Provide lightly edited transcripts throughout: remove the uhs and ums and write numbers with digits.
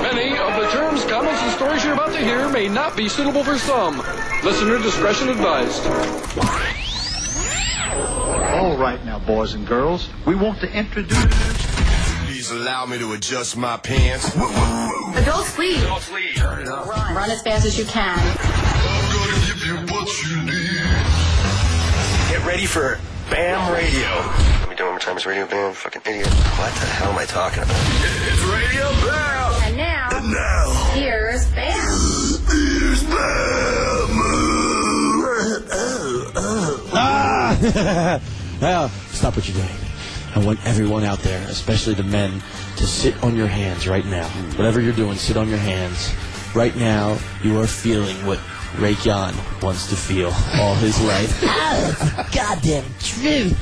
Many of the terms, comments, and stories you're about to hear may not be suitable for some. Listener discretion advised. All right now, boys and girls, we want to introduce... Please allow me to adjust my pants. Adults, please. Turn it up. Run as fast as you can. I'm gonna give you what you need. Get ready for BAM Radio. Let me do it one more time. It's Radio BAM. Fucking idiot. What the hell am I talking about? It's Radio BAM. And now, here's BAM. Here's BAM. Stop what you're doing. I want everyone out there, especially the men, to sit on your hands right now. Whatever you're doing, sit on your hands. Right now, you are feeling what Raekwon wants to feel all his life. Goddamn truth.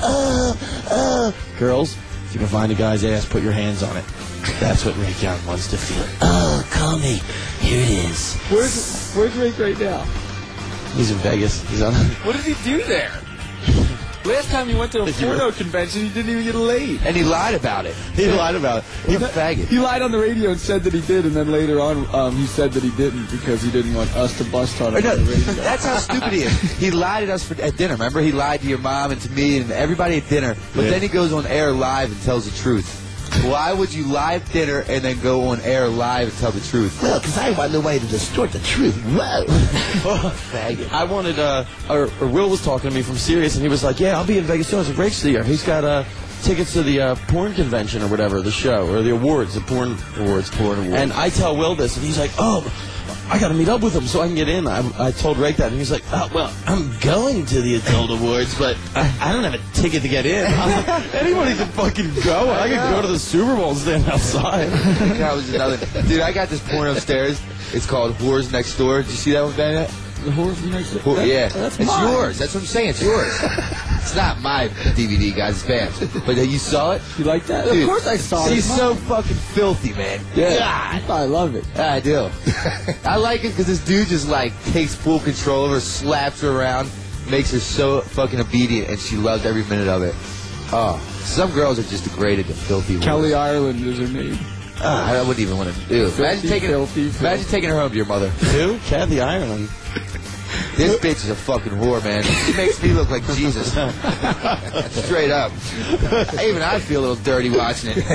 Girls, if you can find a guy's ass, put your hands on it. That's what Raekwon wants to feel. Oh, call me. Here it is. Where's Rake right now? He's in Vegas. He's on. What does he do there? Last time he went to a porno convention, he didn't even get laid. And he lied about it. He lied about it. He's a faggot. He lied on the radio and said that he did, and then later on he said that he didn't because he didn't want us to bust on him on the radio. That's how stupid he is. He lied to us at dinner. Remember? He lied to your mom and to me and everybody at dinner. But then he goes on air live and tells the truth. Why would you live dinner and then go on air live and tell the truth? Well, because I want no way to distort the truth. Whoa. Faggot. I wanted, or Will was talking to me from Sirius, and he was like, yeah, I'll be in Vegas too. I was like, Rake's there. He's got tickets to the porn convention or whatever, the show, or the awards, the porn awards. And I tell Will this, and he's like, oh, I got to meet up with him so I can get in. I told Rake that, and he's like, oh, well, I'm going to the adult awards, but I don't have a ticket to get in. Anybody can fucking go. I can go to the Super Bowl and stand outside. That was another. Dude, I got this porn upstairs. It's called Whores Next Door. Did you see that one, Bennett? The Whores Next Door? Yeah. That's it's mine. yours. That's what I'm saying. It's yours. It's not my DVD, guys. It's Bam's. But you saw it? You like that? Dude, of course I saw it. He's so fucking filthy, man. Yeah. God. I love it. I do. I like it because this dude just, like, takes full control of her, slaps her around, makes her so fucking obedient, and she loves every minute of it. Oh. Some girls are just degraded to filthy. Kelly Ireland is her name. I wouldn't even want to do it. Imagine taking her home to your mother. Who? Kathy Ireland. This bitch is a fucking whore, man. She makes me look like Jesus. Straight up. Even I feel a little dirty watching it.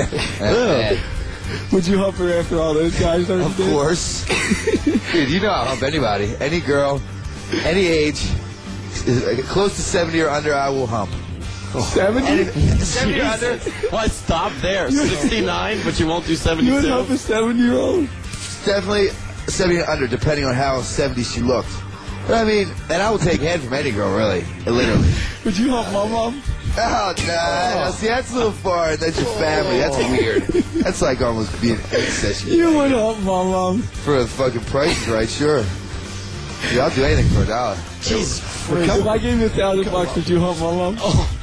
Would you hump her after all those guys? Of course. Dude, you know I'll hump anybody. Any girl, any age, close to 70 or under, I will hump. 70? 70 or under? Why stop there? 69, but you won't do 72? You would hump a 70-year-old? Definitely 70 or under, depending on how 70 she looked. But I mean, and I will take head from any girl, really. Literally. Would you hump my mom? Oh, nah. See, that's a little far. That's your family. That's weird. That's like almost being incest. You would hump my mom. For the fucking price is right, sure. Yeah, I'll do anything for $1. Jesus. If I gave you $1,000, would you hump my mom?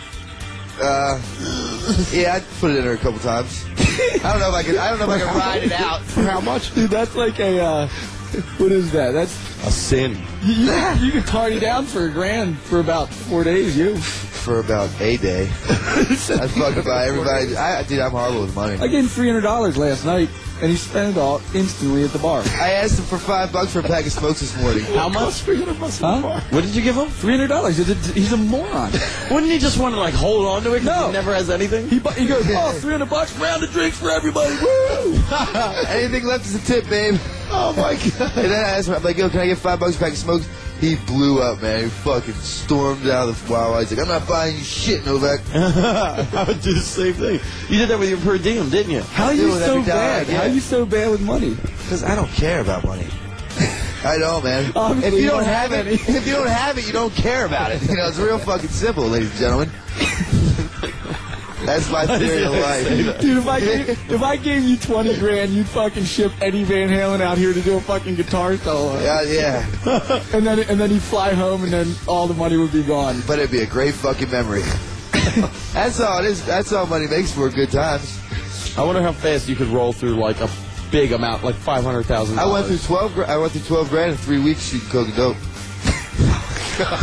Yeah, I'd put it in her a couple times. I don't know if I can ride it out. For how much? Dude, that's like a, what is that? That's a sin. You could party down for $1,000 for about 4 days, you. For about a day. I fucking buy everybody. Dude, I'm horrible with money. I gave him $300 last night, and he spent it all instantly at the bar. I asked him for $5 for a pack of smokes this morning. How much? $300 at the bar. What did you give him? $300. He's a moron. Wouldn't he just want to, like, hold on to it because he never has anything? He goes, oh, $300, round of drinks for everybody. Woo! Anything left is a tip, babe. Oh, my God. And then I asked him, I'm like, yo, can I get $5 for a pack of smokes? He blew up, man. He fucking stormed out of the Wawa. He's like, I'm not buying you shit, Novak. I would do the same thing. You did that with your per diem, didn't you? How are you so bad? How are you so bad with money? Because I don't care about money. I know, man. Obviously, if you don't have it, you don't care about it. You know, it's real fucking simple, ladies and gentlemen. That's my theory of life. Dude, if I gave you $20,000, you'd fucking ship Eddie Van Halen out here to do a fucking guitar solo. Yeah. and then he'd fly home, and then all the money would be gone. But it'd be a great fucking memory. That's all it is. That's all money makes for good times. I wonder how fast you could roll through like a big amount, like $500,000. I went through $12,000 in 3 weeks shooting coke and dope.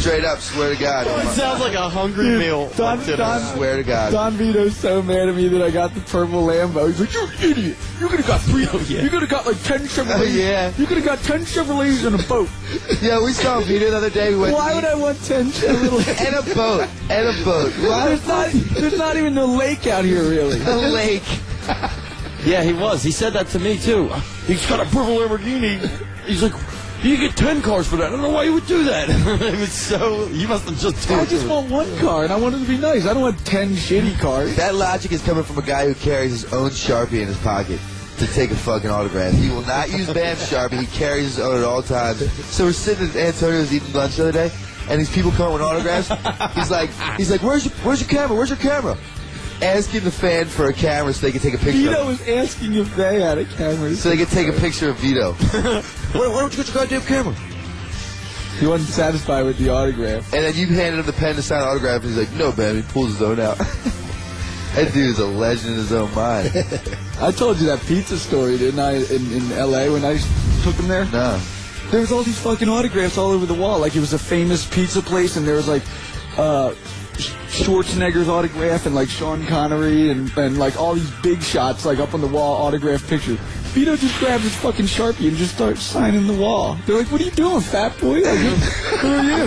Straight up, swear to God. It sounds like a hungry meal. Swear to God. Don Vito's so mad at me that I got the purple Lambo. He's like, "You're an idiot. You could have got 3. You could have got like 10 Chevrolets. Yeah. You could have got 10 Chevrolets in a boat." Yeah, we saw Vito the other day. Why would I want 10 Chevrolets? And a boat. And a boat. Why? There's not even a lake out here, really. A lake. Yeah, he was. He said that to me, too. He's got a purple Lamborghini. He's like, you get 10 cars for that. I don't know why you would do that. It was so... You must have just... I just want 1 car, and I want it to be nice. I don't want 10 shitty cars. That logic is coming from a guy who carries his own Sharpie in his pocket to take a fucking autograph. He will not use Bam's Sharpie. He carries his own at all times. So we're sitting at Antonio's eating lunch the other day, and these people come with autographs. He's like, where's your camera? Where's your camera? Asking the fan for a camera so they can take a picture Vito of him. was asking if they had a camera. So they can take a picture of Vito. Why don't you get your goddamn camera? He wasn't satisfied with the autograph. And then you handed him the pen to sign an autograph, and he's like, no, man. He pulls his own out. That dude is a legend in his own mind. I told you that pizza story, didn't I, in L.A. when I took him there? No. There was all these fucking autographs all over the wall. Like, it was a famous pizza place, and there was, like, Schwarzenegger's autograph and, like, Sean Connery and like, all these big shots, like, up on the wall, autographed pictures. Vito just grabbed his fucking Sharpie and just started signing the wall. They're like, what are you doing, fat boy? Like, who are you?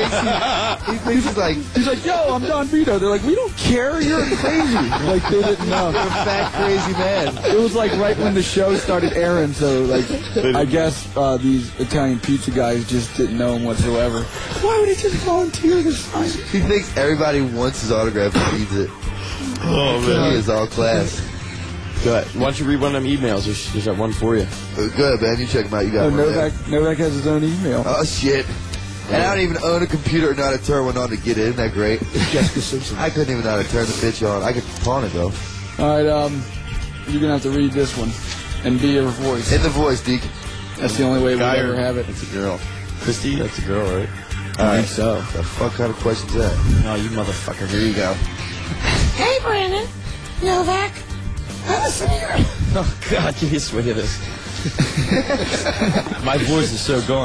He's like, yo, I'm Don Vito. They're like, we don't care. You're crazy. Like, they didn't know. You're a fat, crazy man. It was like right when the show started airing, so like I guess these Italian pizza guys just didn't know him whatsoever. Why would he just volunteer to sign? He thinks everybody wants his autograph and needs it. Oh, man. He is all class. Good. Why don't you read one of them emails? There's that one for you. Good, man. You check them out. You got one. Novak has his own email. Oh, shit. And I don't even own a computer or know how to turn one on to get in. Isn't that great? Jessica Simpson. I couldn't even know how to turn the bitch on. I could pawn it, though. All right, you're going to have to read this one and be your voice. In the voice, Deke. That's the only way we'll ever have it. It's a girl. Christy, that's a girl, right? I think so. The fuck kind of question's that? Oh, you motherfucker. Here you go. Hey, Brandon. Novak. Listen here. Oh, God, give me a swig of this. My voice is so gone.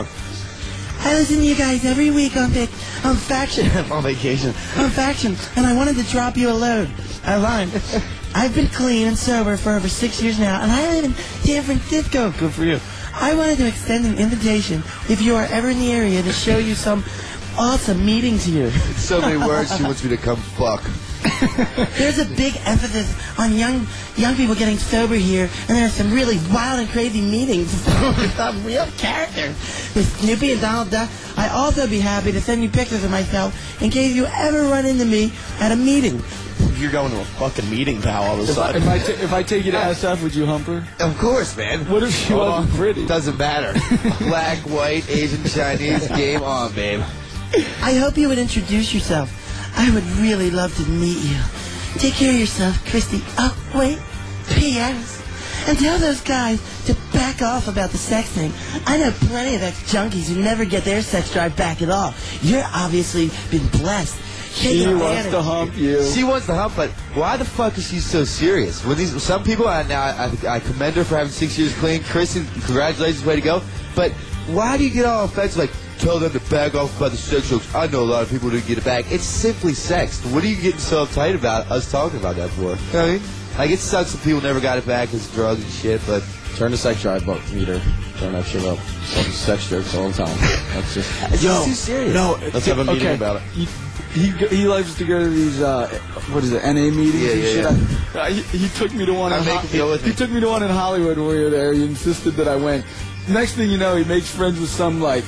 I listen to you guys every week on Faction. On vacation. On Faction, and I wanted to drop you a load. A line. I've been clean and sober for over 6 years now, and I live in San Francisco. Good for you. I wanted to extend an invitation, if you are ever in the area, to show you some awesome meetings here. So many words, she wants me to come fuck. There's a big emphasis on young people getting sober here, and there are some really wild and crazy meetings with some real characters. With Snoopy and Donald Duck. I'd also be happy to send you pictures of myself in case you ever run into me at a meeting. You're going to a fucking meeting, pal, all of a sudden. If I take you to SF, would you hump her? Of course, man. What if she wasn't pretty? Doesn't matter. Black, white, Asian, Chinese, game on, babe. I hope you would introduce yourself. I would really love to meet you. Take care of yourself, Christy. Oh, wait. P.S. And tell those guys to back off about the sex thing. I know plenty of ex-junkies who never get their sex drive back at all. You're obviously been blessed. She wants to hump you. She wants to hump, but why the fuck is she so serious? With these, some people, I commend her for having 6 years clean. Kristen, congratulations, way to go. But why do you get all offensive? Like, tell them to back off about the sex jokes. I know a lot of people didn't get it back. It's simply sex. What are you getting so uptight about us talking about that for? You know what I mean? Like, it sucks that people never got it back because drugs and shit, but... Turn the sex drive meter. Turn that shit up. Sex jokes all the time. That's just... It's just too serious. No, let's have a meeting about it. He likes to go to these what is it, NA meetings and shit. He took me to one. He took me to one in Hollywood when we were there. He insisted that I went. Next thing you know, he makes friends with some like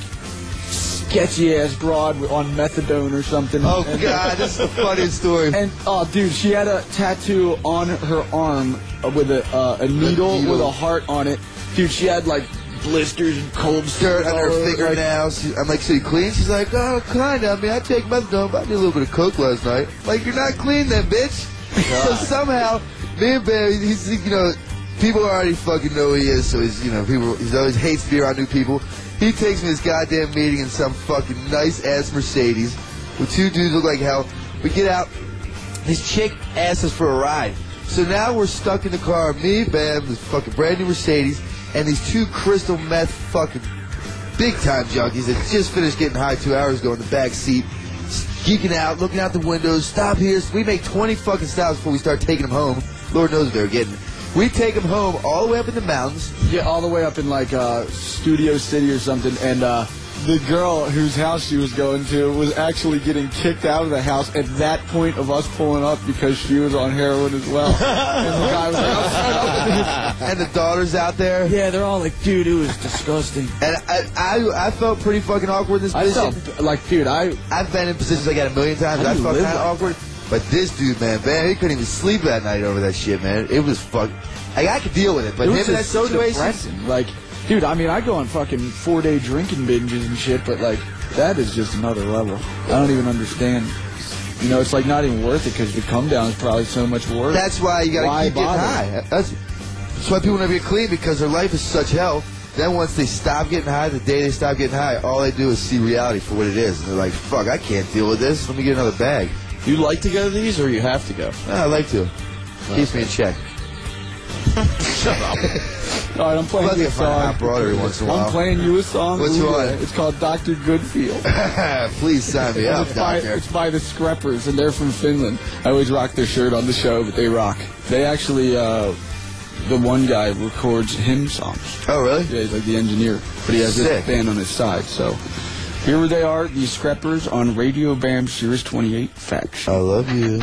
sketchy ass broad on methadone or something. Oh God, that's the funniest story. And oh, dude, she had a tattoo on her arm with a needle with a heart on it. Dude, she had like blisters and cold dirt on her fingernails. I'm like, so you clean? She's like, oh, kind of. I mean, I take methadone, but I did a little bit of coke last night. Like, you're not clean then, bitch. So somehow, me and Barry, he's, you know, people already fucking know who he is, so he's, you know, he always hates to be around new people. He takes me to this goddamn meeting in some fucking nice-ass Mercedes with two dudes look like hell. We get out. This chick asks us for a ride. So now we're stuck in the car, me, Bam, this fucking brand new Mercedes, and these two crystal meth fucking big time junkies that just finished getting high 2 hours ago in the back seat, geeking out, looking out the windows. Stop here. We make 20 fucking stops before we start taking them home. Lord knows what they're getting. We take them home all the way up in the mountains. Yeah, all the way up in like Studio City or something, and the girl whose house she was going to was actually getting kicked out of the house at that point of us pulling up because she was on heroin as well. And the guy was like, "Oh, and the daughter's out there. Yeah, they're all like, dude, it was disgusting. And I felt pretty fucking awkward in this position. I felt like, dude, I've been in positions like that a million times. I felt kind of awkward. But this dude, man, he couldn't even sleep that night over that shit, man. It was fuck. I could deal with it, but him in that situation, like, dude, I mean, I go on fucking 4-day drinking binges and shit, but like, that is just another level. I don't even understand. You know, it's like not even worth it because the come down is probably so much worse. That's why you gotta keep getting high. That's why people never get clean, because their life is such hell. Then once they stop getting high, the day they stop getting high, all they do is see reality for what it is, and they're like, "Fuck, I can't deal with this. Let me get another bag." You like to go to these, or you have to go? I like to. Keeps me in check. Shut up. All right, I'm playing you a song. Every once in a while. I'm playing you a song. What's one? It's called Dr. Goodfield. Please sign me up, Doctor. It's by the Skreppers, and they're from Finland. I always rock their shirt on the show, but they rock. They actually, the one guy records hymn songs. Oh, really? Yeah, he's like the engineer, but he has this band on his side, so... Here they are, the Skreppers on Radio Bam Series 28 Facts. I love you.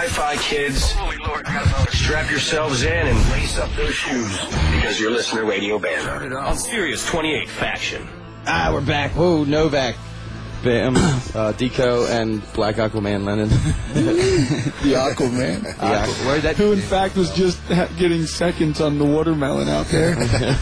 Hi-Fi kids. Holy Lord, strap yourselves in and lace up those shoes because you're listening to Radio Bam on Sirius 28 Faction. We're back. Whoa, Novak. Bam, Deco, and Black Aquaman Lennon. The Aquaman. Who, in fact, was just getting seconds on the watermelon out there.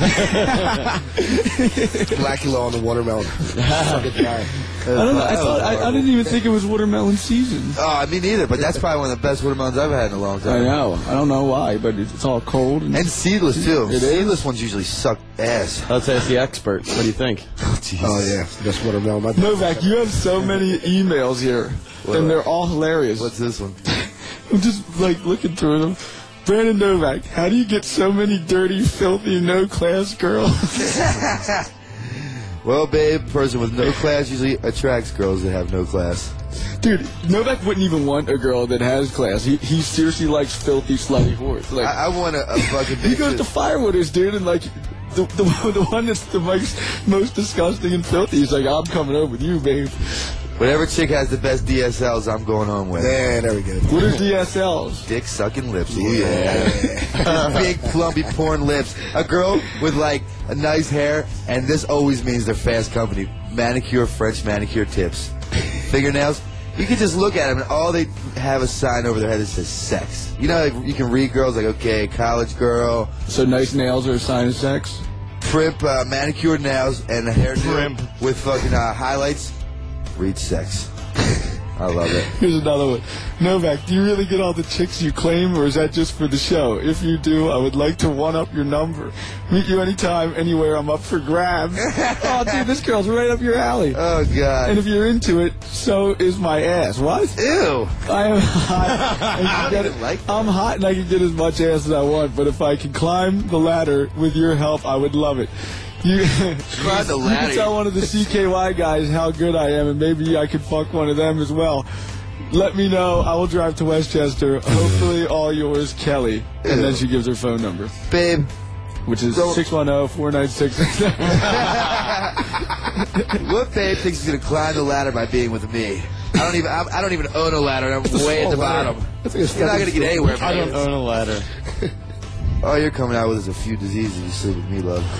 Blackula on the watermelon. I don't know. I didn't even think it was watermelon season. Oh, me neither, but that's probably one of the best watermelons I've had in a long time. I know. I don't know why, but it's all cold. And seedless, too. Seedless ones usually suck ass. Let's ask the expert. What do you think? Oh, yeah. Best watermelon. Novak, you have so many emails here, and they're all hilarious. What's this one? I'm just, looking through them. Brandon Novak, how do you get so many dirty, filthy, no-class girls? Well, babe, a person with no class usually attracts girls that have no class. Dude, Novak wouldn't even want a girl that has class. He seriously likes filthy, slutty whores. I want a fucking bitch. He goes to Firewooders, dude, and the one that's the most disgusting and filthy, he's like, I'm coming over with you, babe. Whatever chick has the best DSLs, I'm going home with. Yeah, there we go. What are DSLs? Dick sucking lips. Ooh, yeah. Big, plumpy, porn lips. A girl with, a nice hair, and this always means they're fast company. Manicure, French manicure tips. Fingernails. You can just look at them, and all they have a sign over their head that says sex. You know, you can read girls okay, college girl. So nice nails are a sign of sex? Primp, manicured nails, and a hairdo with fucking highlights. Read sex. I love it. Here's another one. Novak, do you really get all the chicks you claim, or is that just for the show? If you do, I would like to one-up your number. Meet you anytime, anywhere. I'm up for grabs. Oh, dude, this girl's right up your alley. Oh, God. And if you're into it, so is my ass. What? Ew. I am hot. I'm hot, and I can get as much ass as I want, but if I can climb the ladder with your help, I would love it. You can tell one of the CKY guys how good I am, and maybe I could fuck one of them as well. Let me know. I will drive to Westchester. Hopefully all yours, Kelly. And then she gives her phone number. Babe. Which is 610-496. What babe thinks he's going to climb the ladder by being with me? I don't even own a ladder, and I'm way at the bottom. You're not going to get anywhere. I don't own a ladder. All you're coming out with is a few diseases you sleep with me, love.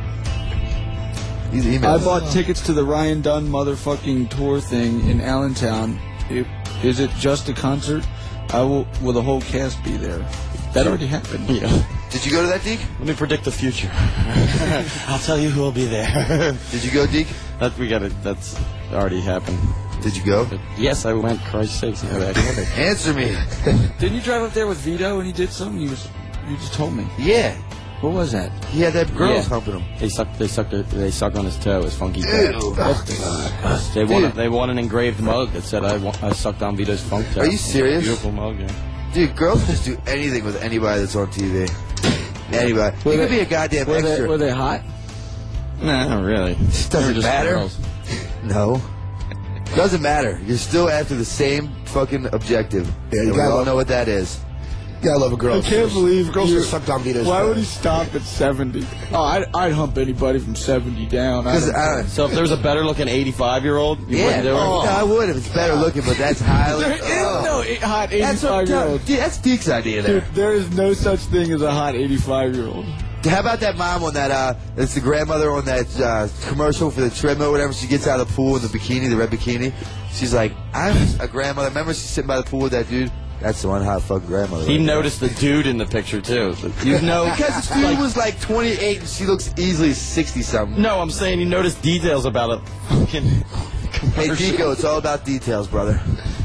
I bought tickets to the Ryan Dunn motherfucking tour thing in Allentown. Is it just a concert? Will the whole cast be there? That already happened. Yeah. Did you go to that, Deke? Let me predict the future. I'll tell you who will be there. Did you go, Deke? That's already happened. Did you go? Yes, I went. Christ's sakes. Answer me. Didn't you drive up there with Vito and he did something? You just told me. Yeah. What was that? He had that girls humping him. They suck on his toe. His funky toe. They want an engraved mug that said I sucked on Vito's funk toe. Are you serious? Beautiful mug, yeah. Dude, girls just do anything with anybody that's on TV. Anybody. You could be a goddamn extra. Were they hot? Nah, not really. Doesn't matter. No. Doesn't matter. You're still after the same fucking objective. Yeah, you all know what that is. Yeah, I love a girl. I can't believe girls just suck down Vito's. Why would he stop at 70? Oh, I'd hump anybody from 70 down. So if there was a better looking 85-year-old, you wouldn't do it? No, I would if it's better looking, but that's highly. There is no hot 85-year-old. That's Deke's idea there. Dude, there is no such thing as a hot 85-year-old. How about that mom on that, it's the grandmother on that commercial for the treadmill or whatever. She gets out of the pool in the bikini, the red bikini. She's like, I'm a grandmother. Remember she's sitting by the pool with that dude? That's the one hot fucking grandmother. He noticed the dude in the picture, too. You know, because this dude was like 28 and she looks easily 60-something. No, I'm saying you noticed details about a fucking commercial. Hey, Deco, it's all about details, brother.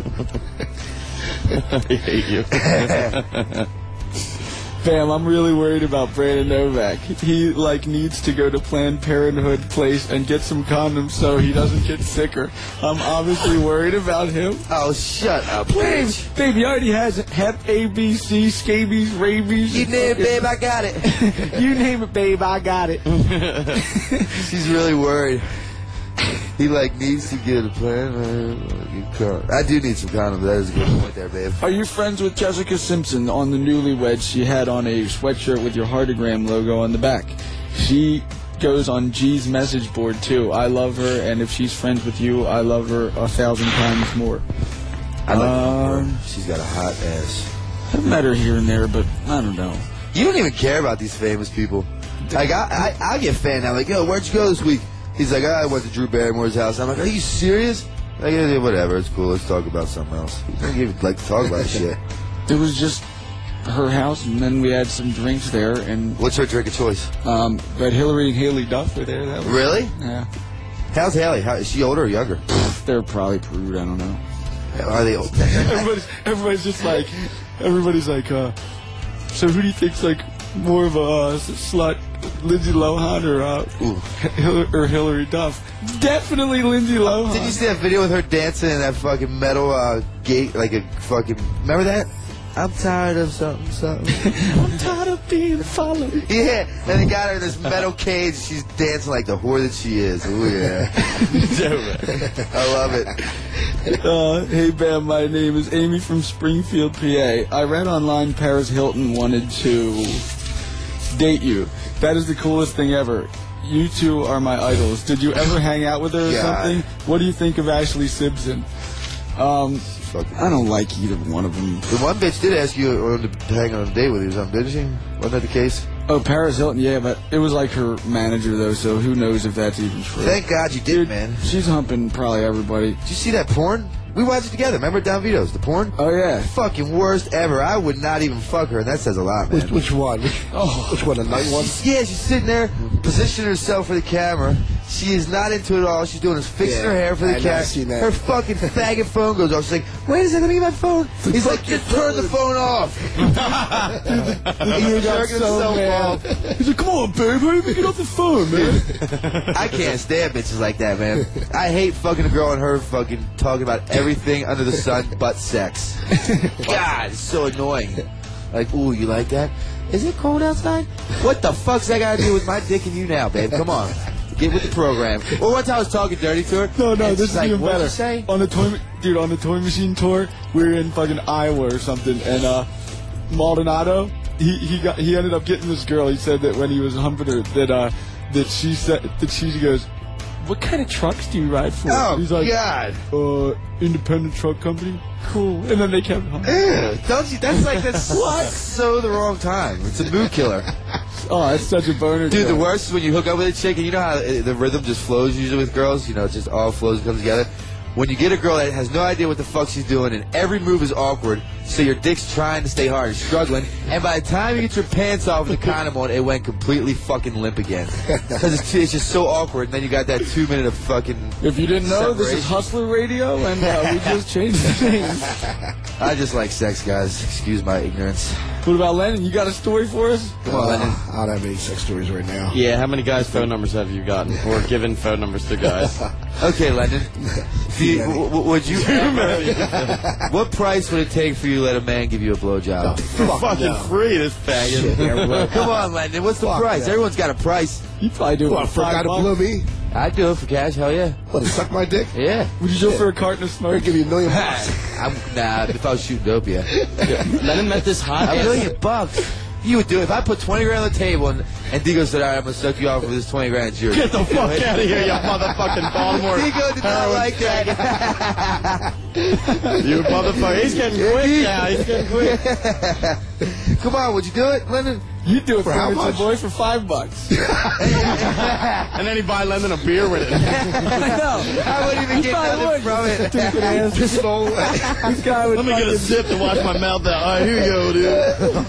I hate you. Bam, I'm really worried about Brandon Novak. He, needs to go to Planned Parenthood place and get some condoms so he doesn't get sicker. I'm obviously worried about him. Oh, shut up, bitch. Babe, he already has Hep, ABC, scabies, rabies. You name it, babe, I got it. You name it, babe, I got it. She's really worried. He needs to get a plan. I do need some condoms. That is a good point there, babe. Are you friends with Jessica Simpson on the Newlyweds? She had on a sweatshirt with your Heartogram logo on the back. She goes on G's message board too. I love her, and if she's friends with you, I love her 1,000 times more. I like her. She's got a hot ass. I've met her here and there, but I don't know. You don't even care about these famous people. Like, I get fan now. Like, yo, where'd you go this week? He's like, I went to Drew Barrymore's house. I'm like, are you serious? Like, yeah, whatever. It's cool. Let's talk about something else. You don't even like to talk about shit. It was just her house, and then we had some drinks there. And what's her drink of choice? But Hillary and Haley Duff were there. That was, really? Yeah. How's Haley? Is she older or younger? They're probably prude. I don't know. Are they old? everybody's just like, everybody's like, so who do you think's like more of a slut, Lindsay Lohan or Hillary Duff? Definitely Lindsay Lohan. Did you see that video with her dancing in that fucking metal gate, like a fucking? Remember that? I'm tired of something. I'm tired of being followed. Yeah, and they got her in this metal cage. She's dancing like the whore that she is. Oh yeah, I love it. Hey Bam, my name is Amy from Springfield, PA. I read online Paris Hilton wanted to date you. That is the coolest thing ever. You two are my idols. Did you ever hang out with her or something? What do you think of Ashley Simpson? I don't like either one of them. The one bitch did ask you to hang on a date with you or something, didn't she? Wasn't that the case? Oh, Paris Hilton, yeah, but it was like her manager, though, so who knows if that's even true. Thank God you did, man. She's humping probably everybody. Did you see that porn? We watched it together. Remember Don Vito's, the porn? Oh, yeah. Fucking worst ever. I would not even fuck her, and that says a lot, man. Which one? Which one, the night one? Yeah, she's sitting there, positioning herself for the camera. She is not into it all. She's doing is fixing her hair for the camera. Her fucking faggot phone goes off. She's like, wait a second, let me get my phone. He's like, just turn the phone off. He's jerking himself off. He's like, come on, babe, how do you get off the phone, man? I can't stand bitches like that, man. I hate fucking a girl and her fucking talking about everything under the sun but sex. God, it's so annoying. Like, ooh, you like that? Is it cold outside? What the fuck's that got to do with my dick and you now, babe? Come on. Get with the program. Well, one time I was talking dirty to her. No, this is like, even better. What'd you say? On the Toy Machine tour, we were in fucking Iowa or something, and Maldonado, he ended up getting this girl. He said that when he was humping her, that she goes, what kind of trucks do you ride for? Oh, he's like, God. Independent truck company. Cool. And then they kept humping. Don't you? That's so the wrong time. It's a mood killer. Oh, that's such a boner. Dude, the worst is when you hook up with a chick and you know how the rhythm just flows usually with girls? You know, it just all flows and comes together. When you get a girl that has no idea what the fuck she's doing and every move is awkward, so your dick's trying to stay hard and struggling, and by the time you get your pants off in the condom mode, it went completely fucking limp again. Because it's just so awkward, and then you got that 2 minute of fucking If you didn't know, separation. this is Hustler Radio, and we just changed the name. I just like sex, guys. Excuse my ignorance. What about Lennon? You got a story for us? Come on, Lennon. I don't have any sex stories right now. Yeah, how many guys' phone numbers have you gotten? Or given phone numbers to guys? Okay, Lennon. Would you what price would it take for you to let a man give you a blowjob? Fucking free, this faggot. Come on, Lennon. What's the price? that. Everyone's got a price. You probably do it What, for for a guy to $5. blow me? I'd do it for cash. Hell yeah. What, to suck my dick? Yeah. Would you go for a carton of Or smoke? give me $1 million? Nah, if I was shooting dope, yeah. Lennon met this hot $1 million. You would do it. If I put 20 grand on the table and Digo said, all right, I'm going to suck you off with this 20 grand, it's yours. Get the fuck out of here, you motherfucking Baltimore. Digo did not like that. You motherfucker. He's getting quick now. He's getting quick. Come on, would you do it, Lennon? You do it for how your much? boy for $5. And then he buy Lennon a beer with it. I know. I wouldn't even get nothing from it. Stupid ass. Pistol. This guy would Let me get a sip to wash my mouth out. All right, here you go, dude.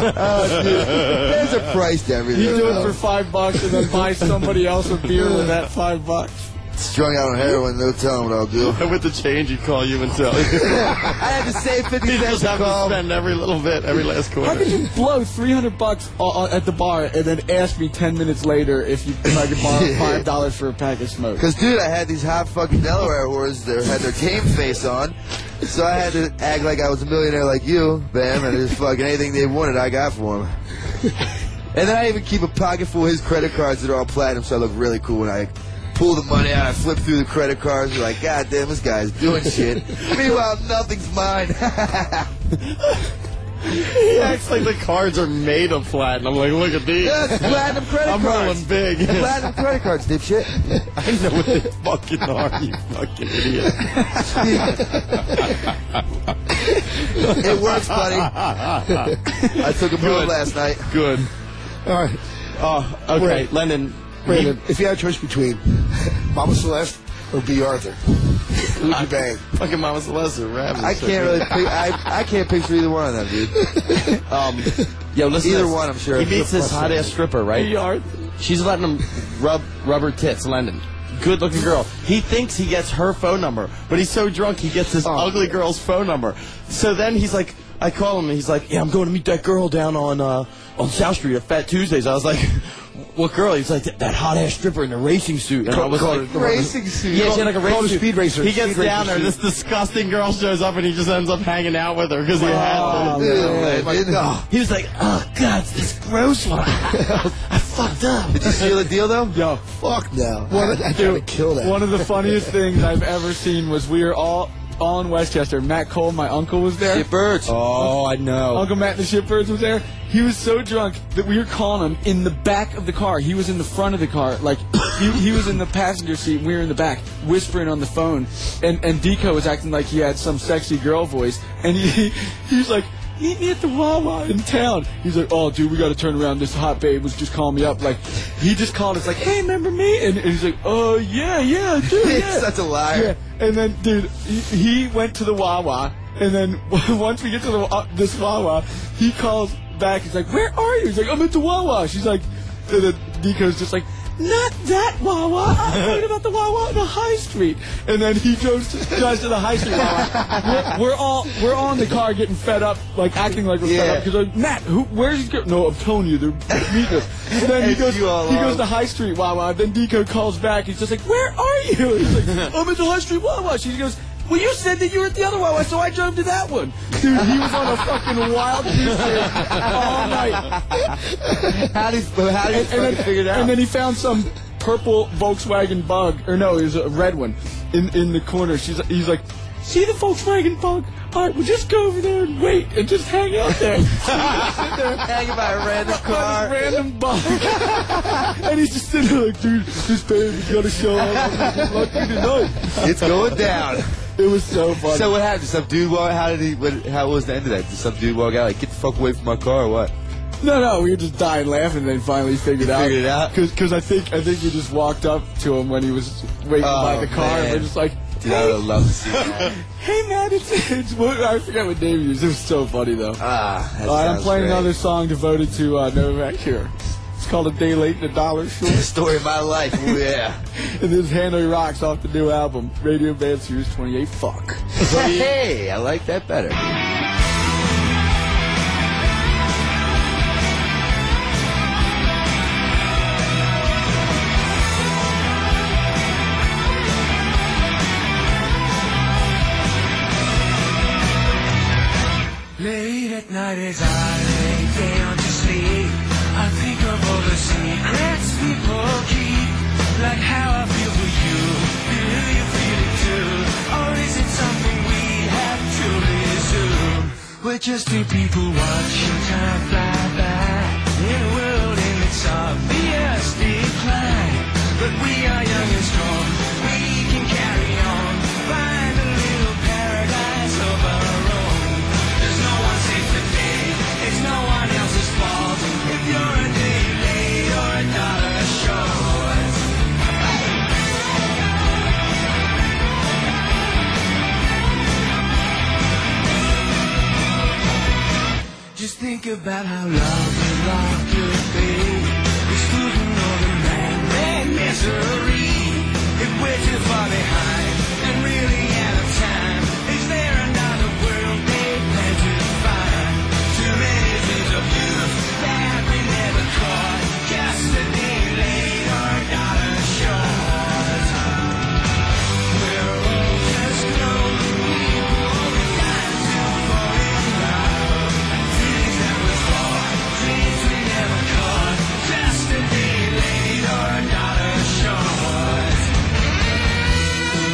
There's a price to everything. You do it for $5 and then buy somebody else a beer with that $5. Strung out on heroin, no telling what I'll do. And with the change, he'd call you and tell you. I had to save 50 He cents just to have to call. spend every little bit, every last How quarter. could you blow $300 at the bar and then ask me 10 minutes later if I could borrow $5 for a pack of smoke? Because, dude, I had these hot fucking Delaware whores that had their game face on. So I had to act like I was a millionaire like you, Bam, and just fucking anything they wanted, I got for them. And then I even keep a pocket full of his credit cards that are all platinum, so I look really cool when I pull the money out. I flip through the credit cards. You're like, God damn, this guy's doing shit. Meanwhile, nothing's mine. He acts like the cards are made of platinum. Like, look at these. Yeah, it's platinum credit I'm cards. rolling big. Platinum credit cards, dipshit. I know what they fucking are, you fucking idiot. It works, buddy. I took a bullet last night. Good. All right. Okay, Lennon. Brandon, if you had a choice between Mama Celeste or B. Arthur, who would you bang? Fucking Mama Celeste or Rabbit. I can't really I can't picture either one of them, dude. Yo, listen. Either one, I'm sure. He meets this hot ass stripper, right? She's letting him rub her tits, Lennon. Good looking girl. He thinks he gets her phone number, but he's so drunk he gets this ugly girl's phone number. So then he's like, I call him and he's like, yeah, I'm going to meet that girl down on South Street at Fat Tuesdays. I was like, what girl? He's like, that hot ass stripper in the racing suit. And I was like, racing suit. Yeah, she had like a racing suit. Speed racer. He gets down there, this disgusting girl shows up, and he just ends up hanging out with her because he had to. He was like, oh god, it's this gross one. I fucked up. Did you seal the deal though? Yo, Fuck no. I gotta kill that. one of the funniest things I've ever seen was we were all in Westchester. Matt Cole, my uncle, was there. Shitbirds. Oh, I know. Uncle Matt and the Shitbirds was there. He was so drunk that we were calling him in the back of the car. He was in the front of the car. Like, he was in the passenger seat and we were in the back, whispering on the phone. And Deco was acting like he had some sexy girl voice. And he was like, meet me at the Wawa in town. He's like, oh, dude, we got to turn around. This hot babe was just calling me up. Like, he just called us like, hey, remember me? And he's like, oh, yeah, dude, yeah. He's such a liar. Yeah. And then, dude, he went to the Wawa. And then once we get to this Wawa, he calls back. He's like, where are you? He's like, I'm at the Wawa. She's like, and then Deco's just like, not that Wawa. I'm talking about the Wawa on the High Street. And then he drives to the High Street Wawa. We're all in the car getting fed up, like acting like we're fed up. Because like, Matt, where's he going? No, I'm telling you, they're meeting us. And then he goes to High Street Wawa. Then Deco calls back. He's just like, where are you? He's like, I'm at the High Street Wawa. She goes, well, you said that you were at the other Wawa, so I drove to that one. Dude, he was on a fucking wild goose chase all night. How did he figure it out? And then he found some purple Volkswagen Bug, or no, it was a red one, in the corner. He's like, see the Volkswagen Bug? All right, we'll just go over there and wait and just hang out there. So sit there, hanging by a random car. Random bug. And he's just sitting there like, dude, this baby's got to show up. Lucky tonight. It's going down. It was so funny. So what happened? Did some dude walk? How was the end of that? Did some dude walk out like, get the fuck away from my car or what? No, we were just dying laughing and then finally figured it out? Because I think he just walked up to him when he was waiting by the car and we're just like, dude, I would love to see that. Hey man, it's I forgot what name he used. It was so funny though. I'm playing another song devoted to Novak here. It's called A Day Late and a Dollar Short. The story of my life. Oh, yeah. And this is Hanoi Rocks off the new album, Radio Band Series 28. Fuck. Hey, I like that better. Late at night as I lay down to sleep, I think of all the secrets people keep, like how I feel for you. Do you feel it too? Or is it something we have to assume? We're just two people watching time fly by in a world in its obvious decline. But we are young and strong, we can carry on, find a little paradise of our own. There's no one safe today, it's no one else's fault. If you're a day late or a dollar short. Just think about how lovely love could be. Excluding all the man-made misery. If we're too far behind and really out of time, is there another world they plan to find? Too many dreams of youth that we never caught. Just a day late or a dollar short. We're all just lonely people, got to fall in love. Feelings that we fought, dreams we never caught. Just a day late or a dollar short.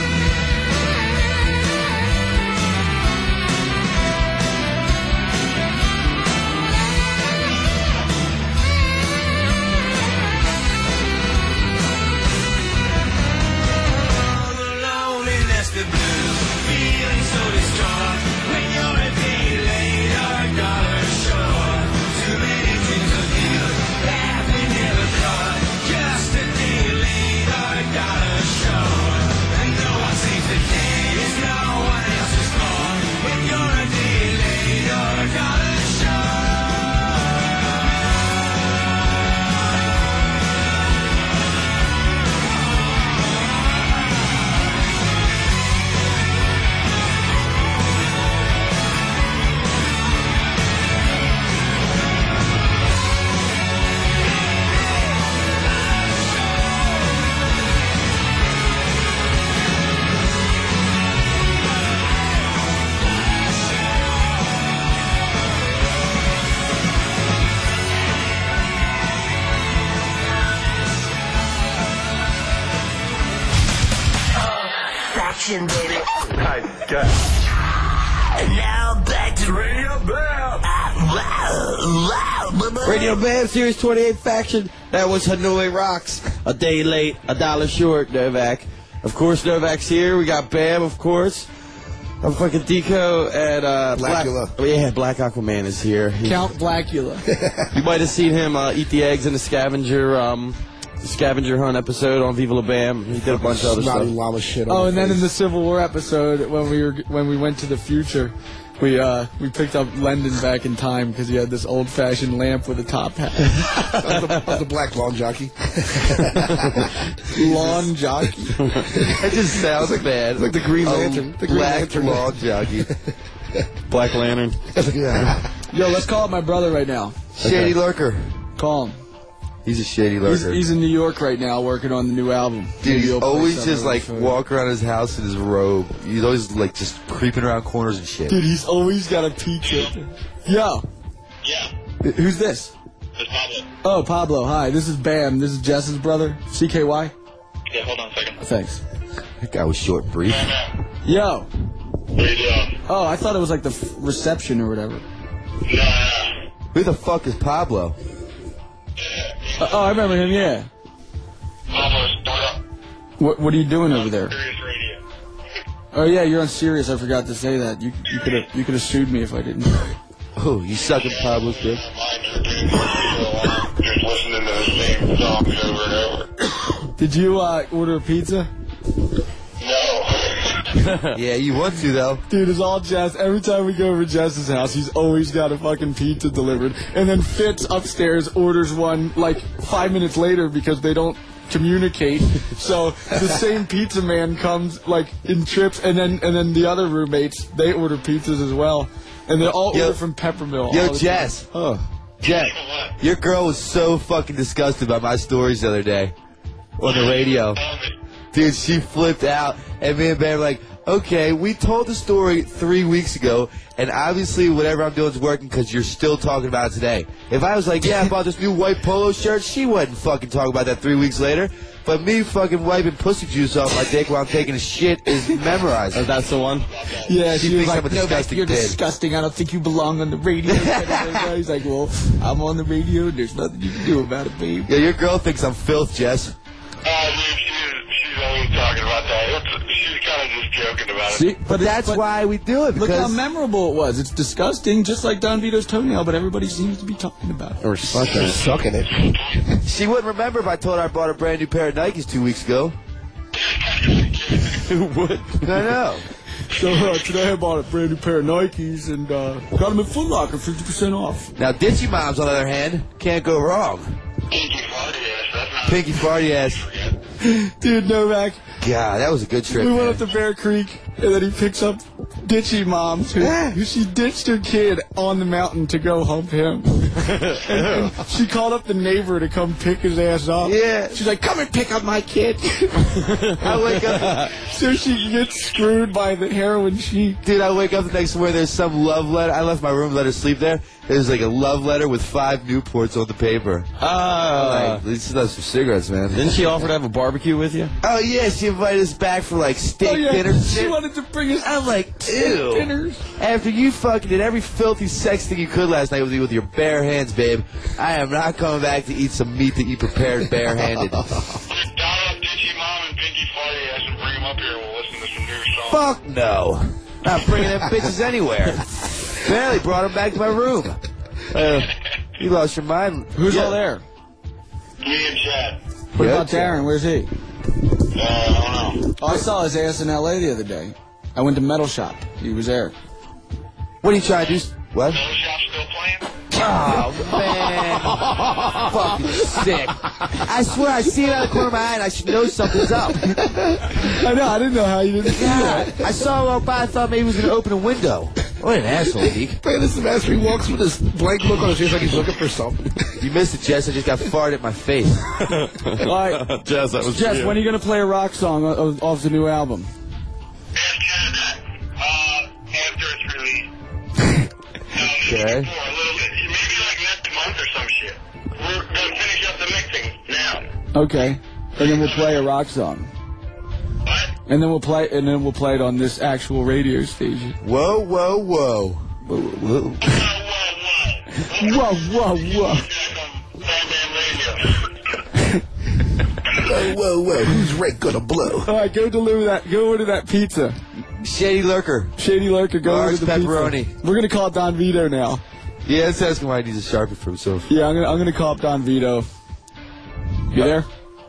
Okay. And now back to Radio Bam. Radio Bam, Series 28 Faction. That was Hanoi Rocks. A day late, $1 short, Novak. Of course, Novak's here. We got Bam, of course. I'm fucking Deco and Blackula. Black Aquaman is here. Count Blackula. You might have seen him eat the eggs in the scavenger hunt episode on Viva La Bam. He did a bunch of other stuff. Llama shit Oh, and then in the Civil War episode, when we went to the future, we picked up Lendon back in time because he had this old-fashioned lamp with a top hat. I was the black lawn jockey. Lawn jockey. That just sounds bad. It's like the Green Lantern. The Green Black Lantern lawn jockey. Black Lantern. Yeah. Yo, let's call up my brother right now. Shady Lurker. Call him. He's a shady lurker. He's in New York right now working on the new album. Dude, he's Maybe he'll play always something just like for you. walk around his house in his robe. He's always like just creeping around corners and shit. Dude, he's always got a pizza. Yo. Yeah. Who's this? It's Pablo. Oh, Pablo. Hi. This is Bam. This is Jess's brother. CKY. Yeah, hold on a second. Thanks. That guy was short and brief. Yo. What are you doing? Oh, I thought it was like the reception or whatever. Nah. Who the fuck is Pablo? Oh, I remember him. Yeah. Pablo, what up? What are you doing over there? Sirius Radio. Oh yeah, you're on Sirius. I forgot to say that. You could have sued me if I didn't. Oh, you sucking Pablo's dick? Just listening to the same songs over and over. Did you order a pizza? No. Yeah, you want to though. Dude, it's all Jess. Every time we go over to Jess's house, he's always got a fucking pizza delivered. And then Fitz upstairs orders one like 5 minutes later because they don't communicate. So the same pizza man comes like in trips, and then the other roommates, they order pizzas as well. And they all order from Peppermill. Yo, Jess. Oh. Jess, your girl was so fucking disgusted by my stories the other day on the radio. Dude, she flipped out, and me and Bam were like, okay, we told the story 3 weeks ago, and obviously whatever I'm doing is working because you're still talking about it today. If I was like, yeah, I bought this new white polo shirt, she wouldn't fucking talk about that 3 weeks later. But me fucking wiping pussy juice off my dick while I'm taking a shit is memorized. Oh, that's the one? Yeah, she was thinks like, I'm a no, disgusting you're kid. disgusting. I don't think you belong on the radio. He's like, well, I'm on the radio, and there's nothing you can do about it, babe. Yeah, your girl thinks I'm filth, Jess. Dude, she's always talking about that. She's kind of just joking about it. See, But that's why we do it. Look how Because memorable it was. It's disgusting, just like Don Vito's toenail, but everybody seems to be talking about it. Or Fucking sucking it. she wouldn't remember if I told her I bought a brand new pair of Nikes 2 weeks ago. Who would? I know. So today I bought a brand new pair of Nikes and got them at Foot Locker, 50% off. Now, Ditchy Moms, on the other hand, can't go wrong. Pinky farty ass. That's not Pinky farty ass. Dude, Novak, God, that was a good trip. we went man. up to Bear Creek, and then he picks up Ditchy Moms, who she ditched her kid on the mountain to go hump him. and she called up the neighbor to come pick his ass up. Yeah. She's like, come and pick up my kid. I wake up, So she gets screwed by the heroin chic. dude. I wake up the next morning. There's some love letter. I left my room, let her sleep there. There's like a love letter with 5 Newports on the paper. Like, this is some cigarettes, man. Didn't she offer to have a barbecue with you? Oh yeah, she invited us back for like steak dinner. and She shit. wanted to bring us I'm like, ew. dinners. After you fucking did every filthy sex thing you could last night with your bare hands, babe, I am not coming back to eat some meat that you prepared barehanded. Dial up Ditchy Mom and Pinky farty ass and bring them up here. We'll listen to some new songs. Fuck no. Not bringing them bitches anywhere. Barely brought them back to my room. You lost your mind. Who's all there? Me and Chad. What Yeah, about Darren? Where's he? I don't know. Oh, I saw his ass in L.A. the other day. I went to Metal Shop. He was there. What are you trying to do? What? Metal Shop still playing? Oh, man. Fucking sick. I swear I see it out of the corner of my eye and I should know something's up. I know. I didn't know how you didn't see that. I saw him walk by. I thought maybe he was going to open a window. What an asshole, Deke. Man, this is after he walks with this blank look on his face like he's looking for something. You missed it, Jess. I just got farted at my face. All right. Jess, that was Jess, when are you going to play a rock song off the new album? After it's released. Okay. Maybe like next month or some shit. We're gonna finish up the mixing now. Okay. And then we'll play a rock song. What? And then we'll play it on this actual radio station. Whoa, whoa, whoa. Whoa, whoa. Whoa, whoa, whoa. Whoa, whoa, whoa. Who's Rick gonna blow? All right, go order that pizza. Shady Lurker. Shady Lurker, go Large order the pepperoni. pizza. We're going to call Don Vito now. Yeah, let's ask him why he needs a Sharpie for himself. Yeah, I'm gonna call up Don Vito. You there?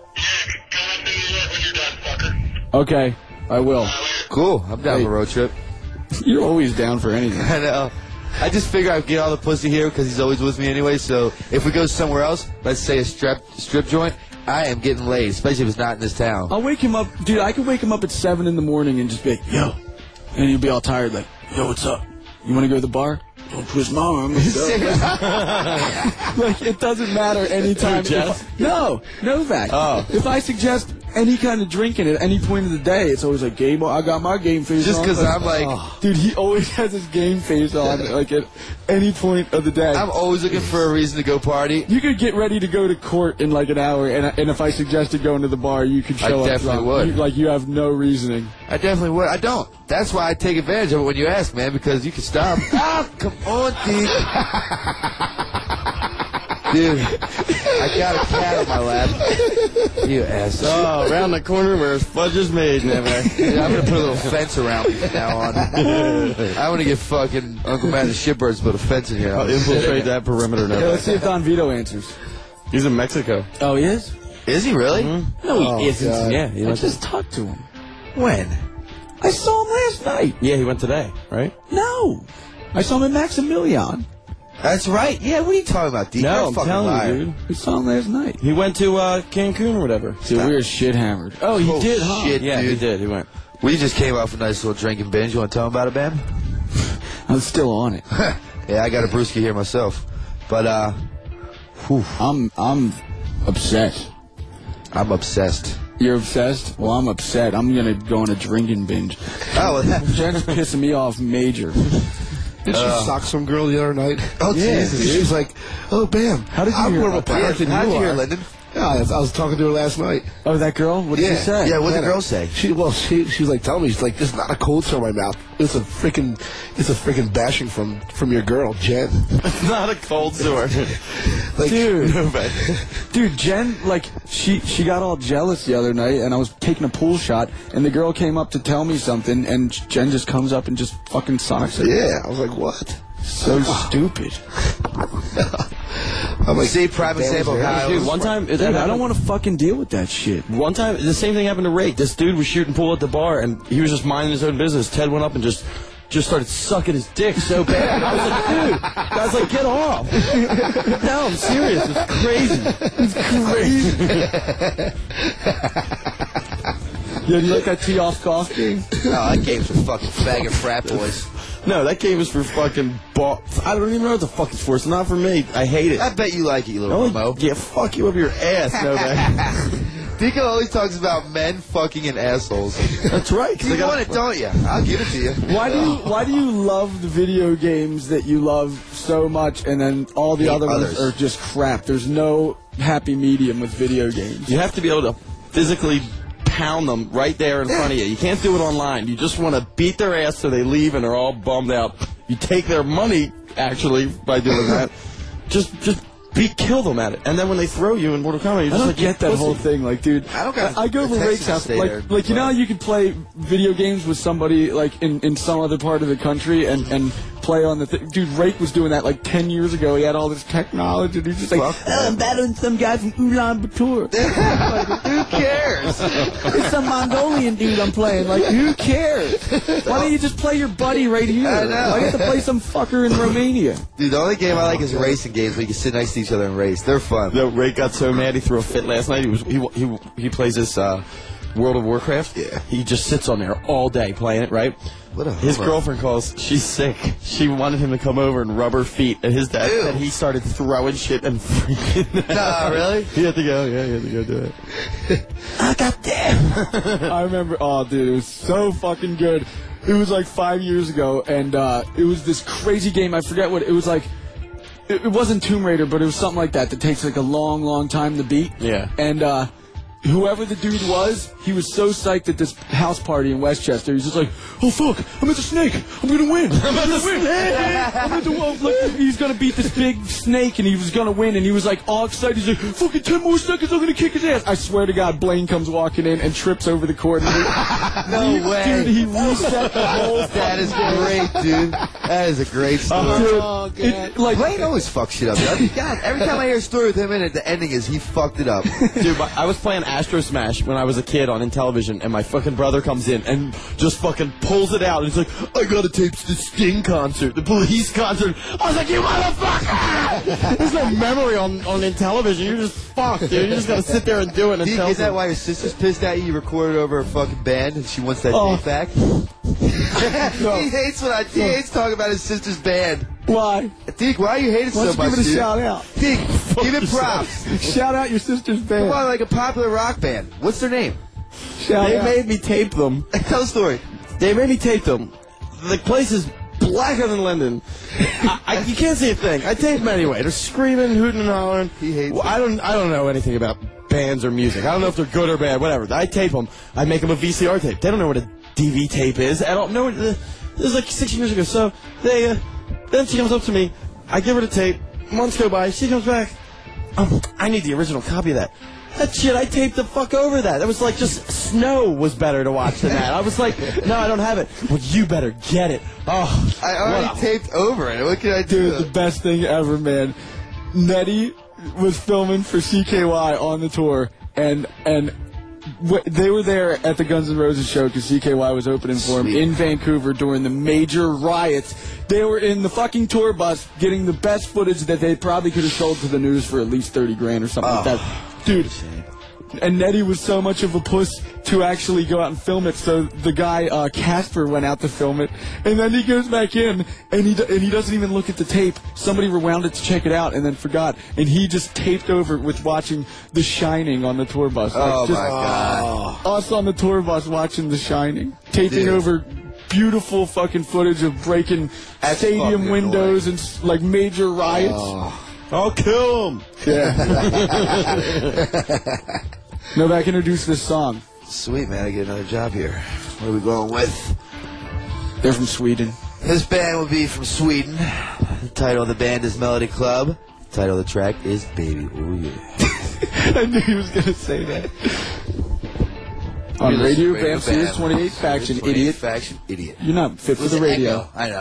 Okay, I will. Cool, I'm down for a road trip. You're always down for anything. I know. I just figure I'd get all the pussy here because he's always with me anyway, so if we go somewhere else, let's say a strip joint, I am getting laid, especially if it's not in this town. I'll wake him up. Dude, I could wake him up at 7 in the morning and just be like, yo. And he'll be all tired, like, yo, what's up? You want to go to the bar? Don't twist my arm. Like, it doesn't matter anytime. No, Novak. Oh. If I suggest any kind of drinking at any point of the day, it's always like, game on. I got my game face just on. Just because I'm like... Dude, he always has his game face on, like, at any point of the day. I'm always looking for a reason to go party. You could get ready to go to court in, like, an hour, and if I suggested going to the bar, you could show up. I definitely would. You have no reasoning. I definitely would. I don't. That's why I take advantage of it when you ask, man, because you can stop. Come on, dude. Dude, I got a cat on my lap. You asshole. Oh, around the corner where fudge is made, man. Dude, I'm going to put a little fence around me from now on. I want to get fucking Uncle Matt and Shitbirds put a fence in here. I'll infiltrate that perimeter now. Yeah, let's see if Don Vito answers. He's in Mexico. Oh, he is? Is he really? Mm-hmm. No, he isn't. God. Yeah, I just talked to him. When? I saw him last night. Yeah, he went today, right? No. I saw him in Maximilian. That's right. Yeah, what are you talking about, D? No, I'm telling you, dude. We saw him last night. He went to Cancun or whatever. Dude, we were shit hammered. Oh, he did, huh? Shit, yeah, dude. he did. He went. We just came off a nice little drinking binge. You want to tell him about it, Bam? I'm still on it. Yeah, I got a brewski here myself. But, whew. I'm upset. I'm obsessed. You're obsessed? Well, I'm upset. I'm going to go on a drinking binge. Oh, Jen's pissing me off major. Did she sock some girl the other night? Oh, yeah, Jesus. She's like, oh, Bam. How did you I'm hear more of a about that? pirate than How'd you you hear, are. Lyndon? Yeah, I was talking to her last night. Oh, that girl? What did she say? Yeah, what did the girl say? She was like telling me, she's like, this is not a cold sore in my mouth. It's a freaking bashing from your girl, Jen. Not a cold sore. Like, Dude, Jen, like, she got all jealous the other night, and I was taking a pool shot, and the girl came up to tell me something, and Jen just comes up and just fucking socks it. yeah, I was like, what? So stupid. I'm like, see, prime example of how Dude, one time, Dude, I don't want to fucking deal with that shit. One time, the same thing happened to Rake. This dude was shooting pool at the bar, and he was just minding his own business. Ted went up and just started sucking his dick so bad. I was like, dude, I was like, get off. No, I'm serious. It's crazy. It's crazy. Yeah, do you like that tee-off golf game? Oh, that game's for fucking faggot frat boys. No, that game is for fucking I don't even know what the fuck it's for. It's not for me. I hate it. I bet you like it, you little homo. Yeah, fuck you up your ass, Novak. Pico always talks about men fucking and assholes. That's right. You want it, don't you? I'll give it to you. Why do you love the video games that you love so much, and then all the other ones are just crap? There's no happy medium with video games. You have to be able to physically pound them right there in front of you. You can't do it online. You just want to beat their ass so they leave and they're all bummed out. You take their money, actually, by doing that. Just kill them at it. And then when they throw you in Mortal Kombat, you just I don't get that whole thing. Like, dude, I go over Rake's house. Like, you know how you could play video games with somebody, like, in some other part of the country and play on the thing. Dude, Rake was doing that, like, 10 years ago. He had all this technology, and he's just like, I'm battling some guy from Ulaanbaatar. Who cares? It's some Mongolian dude I'm playing. Like, who cares? Why don't you just play your buddy right here? I know. Why do you have to play some fucker in Romania? Dude, the only game I like is racing games where you can sit next to each other and race. They're fun. No, Rake got so mad he threw a fit last night. He plays this World of Warcraft. Yeah. He just sits on there all day playing it, right? His girlfriend calls. She's sick. She wanted him to come over and rub her feet, and his dad said he started throwing shit and freaking. Nah, really? He had to go. Yeah, he had to go do it. I got damn. I remember. Oh, dude, it was so fucking good. It was like 5 years ago, and it was this crazy game. I forget what it was like. It wasn't Tomb Raider, but it was something like that takes like a long, long time to beat. Yeah. And whoever the dude was, he was so psyched at this house party in Westchester. He's just like, oh fuck, I'm at the snake. I'm gonna win. I'm at the snake. He's gonna beat this big snake, and he was gonna win. And he was like all excited. He's like, fucking 10 more seconds, I'm gonna kick his ass. I swear to God, Blaine comes walking in and trips over the court. No way, dude. He reset the whole. That is great, dude. That is a great story. Oh, God. Like Blaine always fucks shit up. God, every time I hear a story with him in it, the ending is he fucked it up. Dude, I was playing Astro Smash when I was a kid on Intellivision, and my fucking brother comes in and just fucking pulls it out, and he's like, I gotta tape the Sting concert, the Police concert. I was like, you motherfucker! There's no memory on Intellivision. You're just fucked, dude. You just gotta sit there and do it. And tell is that why your sister's pissed at you? You recorded over a fucking band, and she wants that tape back? He hates talking about his sister's band. Why? Deke, why are you hating so much, give it a shout out? Deke, give it props. Shout out your sister's band. Come on, like a popular rock band. What's their name? They made me tape them. Tell the story. They made me tape them. The place is blacker than Linden. You can't see a thing. I tape them anyway. They're screaming, hooting, and hollering. He hates them. I don't know anything about bands or music. I don't know if they're good or bad, whatever. I tape them. I make them a VCR tape. They don't know what a DV tape is. I don't know. This is like 6 years ago. So then she comes up to me. I give her the tape. Months go by. She comes back. I need the original copy of that. That shit, I taped the fuck over that. It was like just Snow was better to watch than that. I was like, no, I don't have it. Well, you better get it. Oh, I already taped over it. What can I do? Dude, the best thing ever, man. Nettie was filming for CKY on the tour, and they were there at the Guns N' Roses show because CKY was opening for him in Vancouver during the major riots. They were in the fucking tour bus getting the best footage that they probably could have sold to the news for at least $30,000 or something like that. Dude, and Nettie was so much of a puss to actually go out and film it, so the guy, Casper, went out to film it, and then he goes back in, and he doesn't even look at the tape. Somebody rewound it to check it out and then forgot, and he just taped over with watching The Shining on the tour bus. Like, my God. Us on the tour bus watching The Shining. Taping over beautiful fucking footage of breaking stadium windows and, like, major riots. I'll kill him. Yeah. Novak, introduce this song. Sweet, man. I get another job here. What are we going with? They're from Sweden. This band will be from Sweden. The title of the band is Melody Club. The title of the track is Baby. Oh, yeah. I knew he was going to say that. On Radio Bam Sirius 28 Faction, idiot. Faction, idiot. You're not fit for the radio. Echo. I know.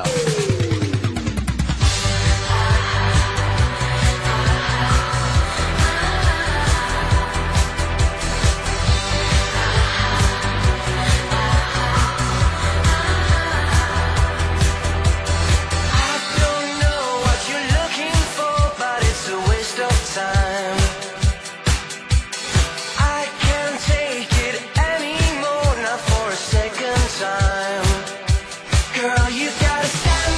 Girl, you gotta stand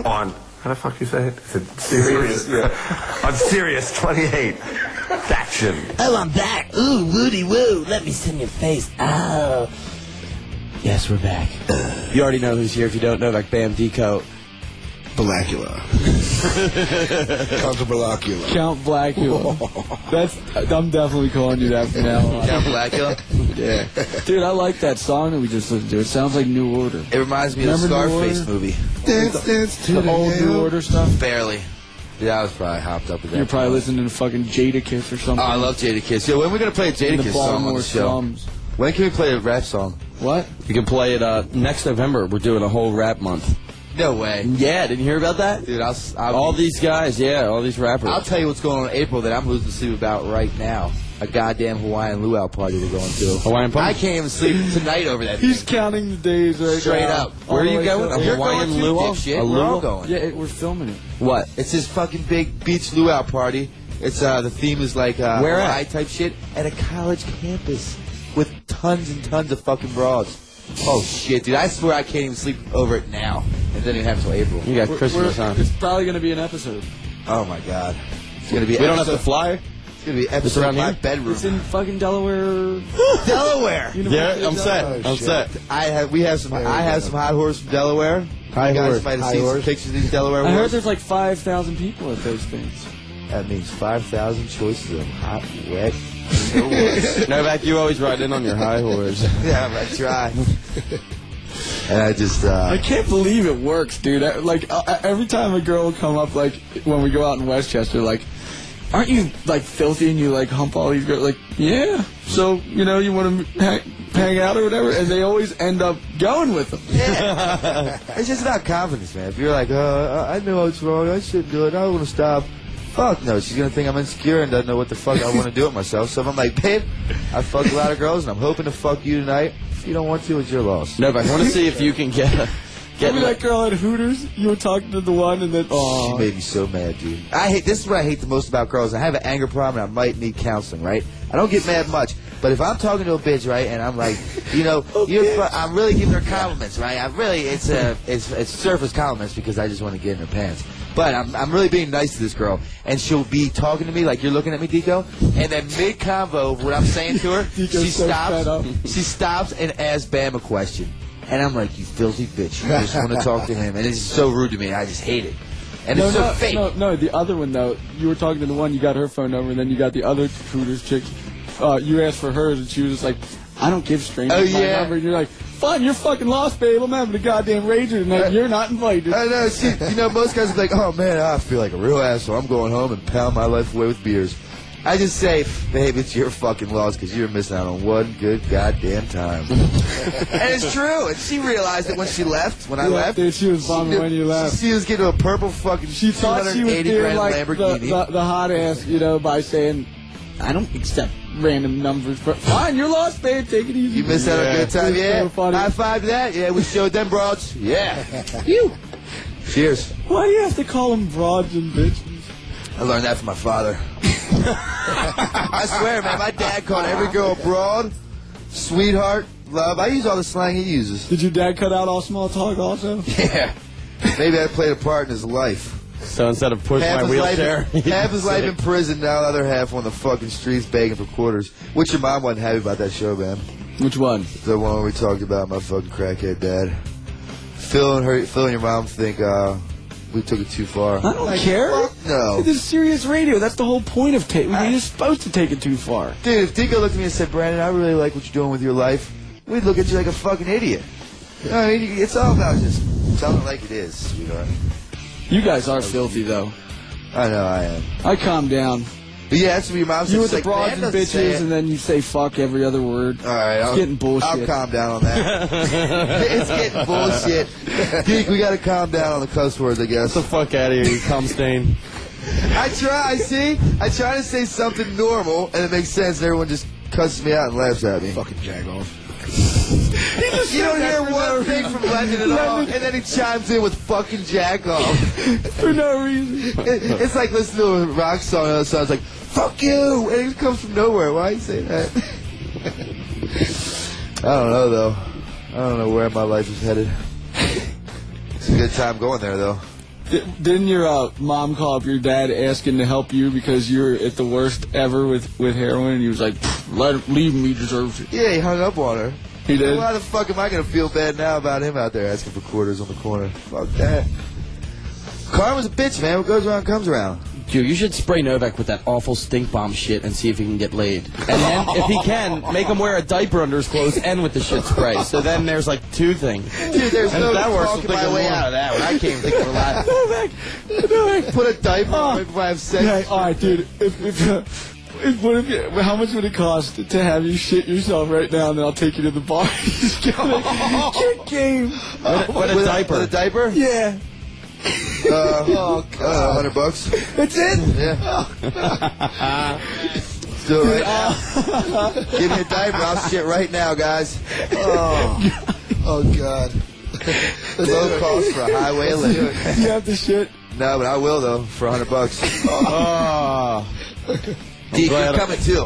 On, how the fuck you say it? Is it Sirius? Yeah. On Sirius 28. Action. Oh, I'm back. Ooh, Woody woo. Let me see your face. Oh. Yes, we're back. You already know who's here. If you don't know, like Bam Deco. Blackula. Count Blackula. Count Blackula. I'm definitely calling you that from now on. Count Blackula? Yeah. Dude, I like that song that we just listened to. It sounds like New Order. It reminds me of the Scarface movie. Dance to the old New Order stuff? Barely. Yeah, I was probably hopped up with that. You're probably listening to fucking Jadakiss or something. Oh, I love Jadakiss. Yo, when are we going to play a Jadakiss song on the show? Slums. When can we play a rap song? What? You can play it next November. We're doing a whole rap month. No way. Yeah, didn't you hear about that? Dude, all these guys, yeah, all these rappers. I'll tell you what's going on in April that I'm losing sleep about right now. A goddamn Hawaiian luau party they're going to. Hawaiian party? I can't even sleep tonight over that. He's counting the days right Straight now. up. Where are you going? A You're Hawaiian going too, luau? dipshit. A We're all luau? going. Yeah, we're filming it. What? It's this fucking big beach luau party. It's the theme is like Where at? Hawaii type shit at a college campus with tons and tons of fucking broads. Oh shit, dude! I swear I can't even sleep over it now. It doesn't even happen until April. You got Christmas on. It's probably going to be an episode. Oh my god, it's gonna be. We don't have to fly. It's gonna be episode around in my here? bedroom. It's in fucking Delaware. Delaware. Yeah, I'm set. I'm set. I have some hot horse from Delaware. High You guys horse. might have High seen horse. some pictures of these Delaware I heard horses. there's like 5,000 people at those things. That means 5,000 choices of hot, wet. Novak, you always ride in on your high horse. Yeah, I try. And I just, I can't believe it works, dude. Every time a girl will come up, like, when we go out in Westchester, like, aren't you, like, filthy and you, like, hump all these girls? Like, yeah. So, you know, you want to hang out or whatever? And they always end up going with them. Yeah. It's just about confidence, man. If you're like, I know it's wrong, I shouldn't do it, I want to stop. Fuck no, she's going to think I'm insecure and doesn't know what the fuck I want to do with myself. So if I'm like, babe, I fucked a lot of girls and I'm hoping to fuck you tonight. If you don't want to, it's your loss. Novak, I want to see if you can get Remember that girl at Hooters? You were talking to the one and then... She made me so mad, dude. This is what I hate the most about girls. I have an anger problem and I might need counseling, right? I don't get mad much. But if I'm talking to a bitch, right, and I'm like, you know, I'm really giving her compliments, right? It's surface compliments because I just want to get in her pants. But I'm really being nice to this girl, and she'll be talking to me like you're looking at me, Deco, and then mid-convo, what I'm saying to her, she stops and asks Bam a question. And I'm like, you filthy bitch, you just want to talk to him. And it's so rude to me, I just hate it. And it's so fake. No, the other one, though, you were talking to the one, you got her phone number, and then you got the other Hooters chick. You asked for hers, and she was just like, I don't give strangers my number. And you're like, fine, you're fucking lost, babe. I'm having a goddamn rager tonight. You're not invited. I know. See, you know, most guys are like, oh, man, I feel like a real asshole. I'm going home and pound my life away with beers. I just say, babe, it's your fucking loss because you're missing out on one good goddamn time. And it's true. And she realized it when she left, when I left. Dude, she was bombing when you left. She was getting a purple fucking She thought she was doing like the hot ass, you know, by saying, I don't accept random numbers. But fine, you're lost, babe. Take it easy. You missed out on a good time, yeah. So High five to that. Yeah, we showed them broads. Yeah. You. Cheers. Why do you have to call them broads and bitches? I learned that from my father. I swear, man, my dad called every girl broad, sweetheart, love. I use all the slang he uses. Did your dad cut out all small talk also? Yeah. Maybe I played a part in his life. So instead of push my wheelchair, half his life in prison, now the other half on the fucking streets begging for quarters. Which your mom wasn't happy about that show, man. Which one? The one we talked about, my fucking crackhead dad. Phil and your mom think we took it too far. I don't care. No. This is serious radio. That's the whole point of you're supposed to take it too far. Dude, if Dico looked at me and said, Brandon, I really like what you're doing with your life, we'd look at you like a fucking idiot. I mean, it's all about just telling it like it is, sweetheart. You guys are filthy, though. I know I am. I calm down. But yeah, that's what your mom said. You with the like, broads and bitches, and then you say fuck every other word. All right, it's getting bullshit. I'll calm down on that. It's getting bullshit. Geek, we gotta calm down on the cuss words, I guess. Get the fuck out of here, you cum stain. I try to say something normal, and it makes sense, and everyone just cusses me out and laughs at me. Fucking jag off. You don't hear one thing from Lennon at all, and then he chimes in with fucking jack off. For no reason. It's like listening to a rock song, and the song's like, fuck you! And it comes from nowhere. Why you say that? I don't know, though. I don't know where my life is headed. It's a good time going there, though. Didn't your mom call up your dad asking to help you because you're at the worst ever with heroin, and he was like, leave him, he deserves it. Yeah, he hung up on her. He did? Why the fuck am I going to feel bad now about him out there asking for quarters on the corner? Fuck that. Karma's a bitch, man. What goes around comes around. Dude, you should spray Novak with that awful stink bomb shit and see if he can get laid. And then, if he can, make him wear a diaper under his clothes and with the shit spray. So then there's like two things. Dude, there's no that works, talking my way out of that one. I can't think of a lot. Novak, put a diaper on right before I have sex. Yeah, all right, dude. How much would it cost to have you shit yourself right now, and then I'll take you to the bar? Get game. With a diaper. With a diaper? Yeah. $100. That's it? Yeah. Let's do it right now. Give me a diaper. I'll shit right now, guys. Oh God. Low cost for a highway living. You have to shit? No, but I will, though, for $100. D, you're coming, too.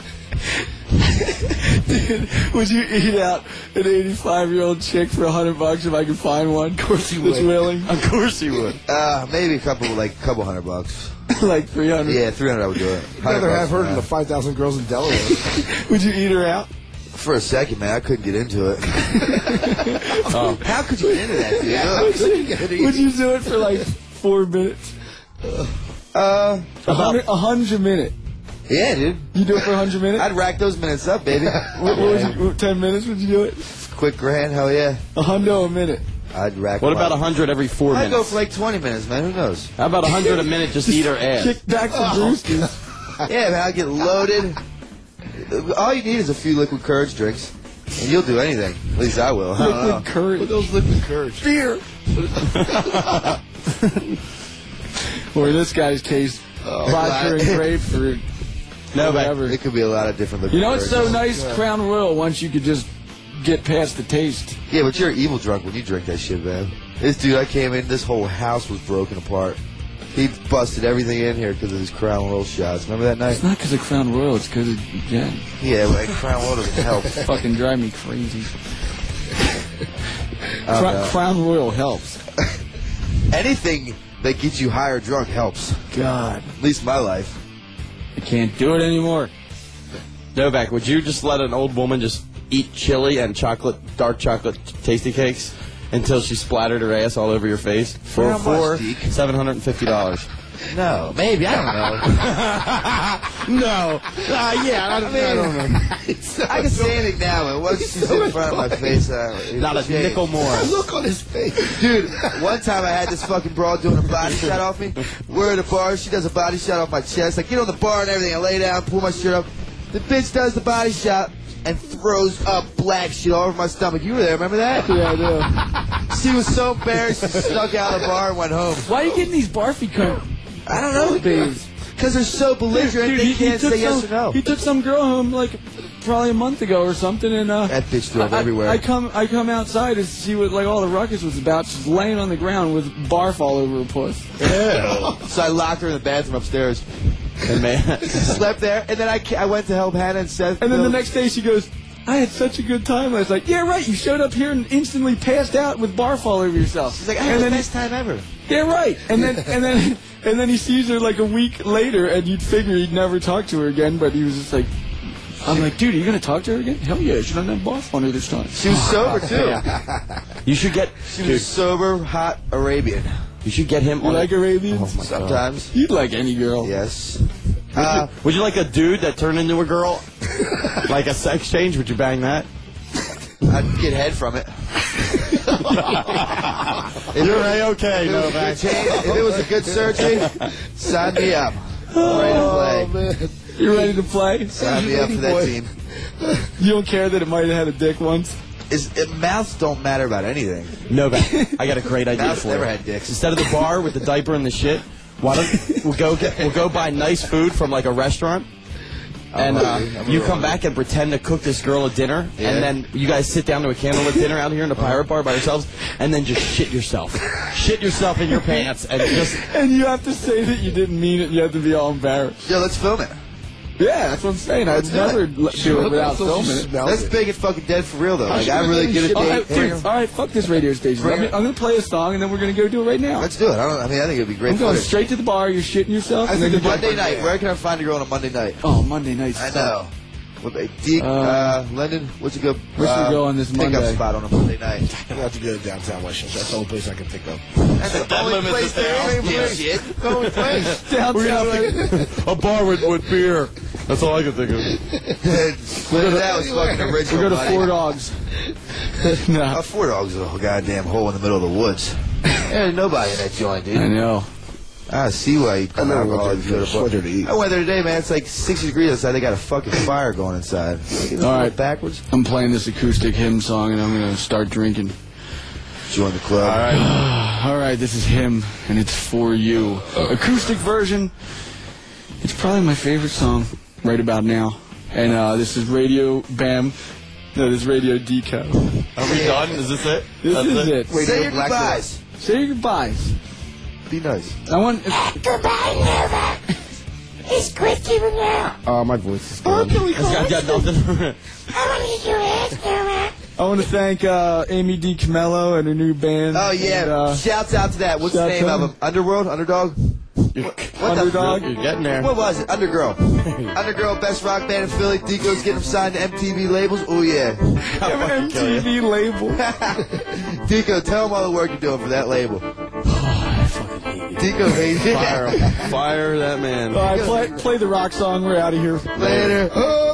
Dude, would you eat out an 85-year-old chick for $100 if I could find one? Of course you would. That's willing. Of course you would. Maybe a couple $100. Like 300. Yeah, 300 I would do it. I'd rather have her than the 5,000 girls in Delaware. Would you eat her out? For a second, man, I couldn't get into it. How could you get into that, dude? Would you do it for like 4 minutes? 100 a minute. Yeah, dude. You do it for 100 minutes? I'd rack those minutes up, baby. What would you, 10 minutes would you do it? Quick grand, hell yeah. $100 a minute. I'd rack What about 100 every 4 minutes? I'd go for like 20 minutes, man. Who knows? How about 100 a minute, just eat her ass? Kick back the brewskis. Yeah, man, I'll get loaded. All you need is a few liquid courage drinks, and you'll do anything. At least I will. Liquid courage. What are those liquid courage? Beer. Or in this guy's case, vodka and grapefruit. No, whatever. It could be a lot of different liquid You know what's so courages. nice? Crown Royal, once you could just get past the taste. Yeah, but you're evil drunk when you drink that shit, man. This dude, I came in, this whole house was broken apart. He busted everything in here because of his Crown Royal shots. Remember that night? It's not because of Crown Royal, it's because of Jen. Yeah, but Crown Royal doesn't help. Fucking drive me crazy. Crown Royal helps. Anything that gets you high or drunk helps. God. At least my life. I can't do it anymore. Novak, would you just let an old woman just eat chili and dark chocolate tasty cakes until she splattered her ass all over your face for $750? No, maybe, I don't know. No. Yeah, I don't know. I can say anything now, but once she's in front of my face, not a nickel more. Look on his face. Dude, one time I had this fucking broad doing a body shot off me. We're at a bar, she does a body shot off my chest. I get on the bar and everything, I lay down, pull my shirt up. The bitch does the body shot and throws up black shit all over my stomach. You were there, remember that? Yeah, I do. She was so embarrassed, she snuck out of the bar and went home. Why are you getting these barfy cones? I don't know, babes. Because they're so belligerent, they can't say yes or no. He took some girl home like probably a month ago or something, and that bitch threw up everywhere. I come outside to see what like all the ruckus was about. She's laying on the ground with barf all over her puss. Yeah. So I locked her in the bathroom upstairs. And man, slept there, and then I went to help Hannah and Seth. And then the next day she goes, I had such a good time. I was like, yeah, right. You showed up here and instantly passed out with barf all over yourself. She's like, I had the best time ever. Yeah, right. And then he sees her like a week later, and you'd figure he'd never talk to her again. But he was just like, I'm like, dude, are you gonna talk to her again? Hell yeah, she doesn't have barf on her this time. She was sober too. You should get. She was sober, hot Arabian. You should get him. You like Arabians? Oh my Sometimes. God. You'd like any girl. Yes. Would you like a dude that turned into a girl? Like a sex change? Would you bang that? I'd get head from it. You're A-okay, Novak. If it was a good surgery, sign me up. I'm ready to play. Man. You ready to play? Sign me up for that team. You don't care that it might have had a dick once? Mouths don't matter about anything. Novak, I got a great idea Mouths for never you. had dicks. Instead of the bar with the diaper and the shit, why don't we'll go buy nice food from like a restaurant, and you come back and pretend to cook this girl a dinner, and then you guys sit down to a candlelit dinner out here in the pirate bar by yourselves, and then just shit yourself in your pants, and just and you have to say that you didn't mean it. You have to be all embarrassed. Yeah, let's film it. Yeah, that's what I'm saying. I'd never do it without filming it. Let's make it fucking dead for real, though. Like, I really get it. All right, fuck this radio station. I'm going to play a song, and then we're going to go do it right now. Let's do it. I think it'd be great. I'm going straight to the bar. You're shitting yourself. I think Monday night. Where can I find a girl on a Monday night? Oh, Monday night. I know. London, what's a good where's we go on this Monday? Pickup spot on a Monday night? I have to go to downtown Washington. That's the only place I can think of. That's the only place there is. Shit. The only place. Downtown. A bar with beer. That's all I can think of. That was fucking original. We'll go to Four Dogs. No. Four Dogs is a goddamn hole in the middle of the woods. There's nobody in that joint, dude. I know. I see why you come out to eat. I went there today, man. It's like 60 degrees outside. They got a fucking fire going inside. All right, backwards. I'm playing this acoustic hymn song, and I'm gonna start drinking. Join the club. All right. All right. This is Hymn, and it's For You. Acoustic version. It's probably my favorite song right about now. And this is Radio BAM. No, this is Radio Deco. Are we done? Is this it? This is it. Say your goodbyes. Say your goodbyes. Be nice. I want. Goodbye, Nova. It's Christy now. Oh, my voice is gone. I got nothing. I want to get your ass, Nova. I want to thank Amy D. Camello and her new band. Oh, yeah. And, shouts out to that. What's the name of them? Underworld? Underdog? What Underdog? You're getting there. What was it? Undergirl. Undergirl, best rock band in Philly. Deco's getting them signed to MTV labels. Oh, yeah. MTV label. Deco, tell them all the work you're doing for that label. I fucking hate it. Deco hates it. Fire that man. All right, play the rock song. We're out of here. Later.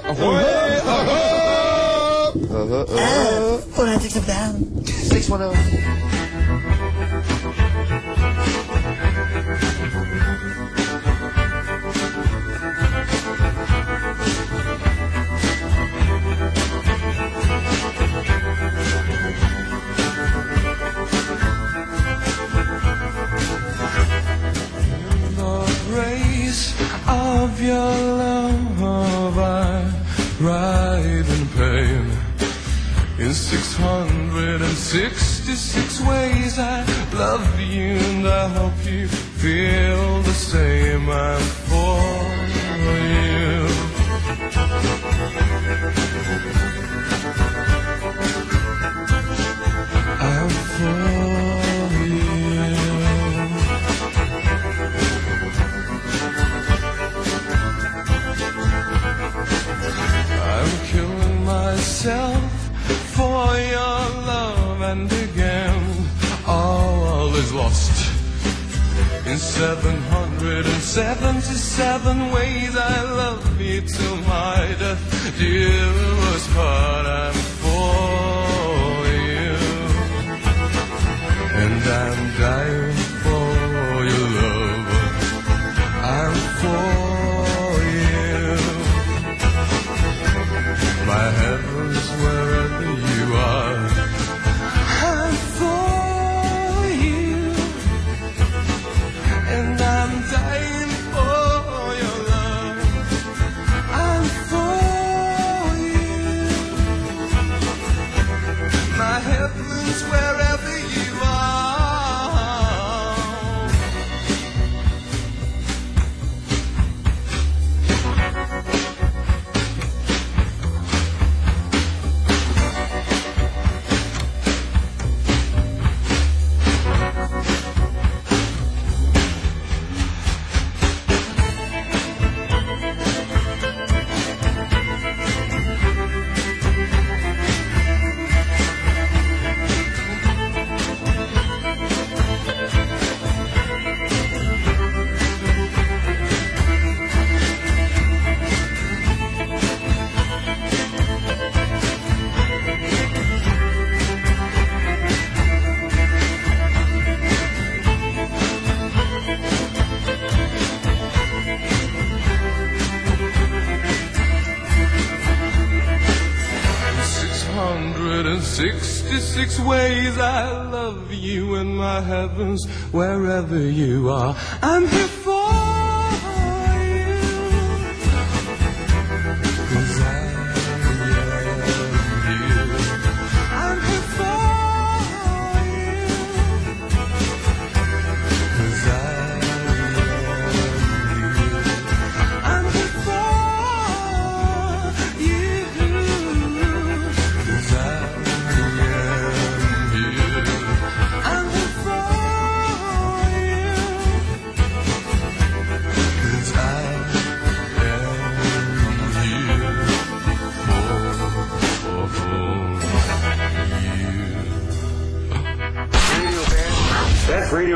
When I take them down. 610. Of your love I ride in pain. In 666 ways I love you, and I hope you feel the same. I'm for you. I'm for you. I'm killing myself for your love, and again all is lost. In 777 ways I love you till my death, dearest part. I'm for you, and I'm dying for your love. I'm for my heaven's wherever you are. I'm for you, and I'm dying for your love. I'm for you, my heaven's wherever you are. Six ways I love you, in my heavens wherever you are. I'm here for you, 'cause I am you. I'm here for you, 'cause I am you. I'm here for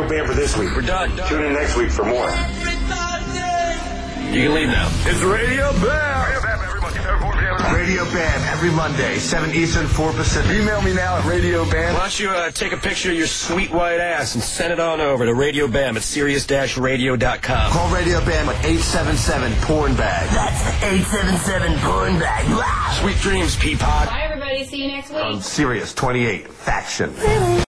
Bam for this week. We're done. Tune in next week for more. You can leave now. It's Radio Bam. Radio Bam every Monday, 7 Eastern, 4 Pacific. Email me now at Radio Bam. Why don't you take a picture of your sweet white ass and send it on over to Radio Bam at Sirius-Radio.com. Call Radio Bam at 877-PORN-BAG. That's 877-PORN-BAG. Sweet dreams, Peapod. Bye, everybody. See you next week. On Sirius 28, Faction.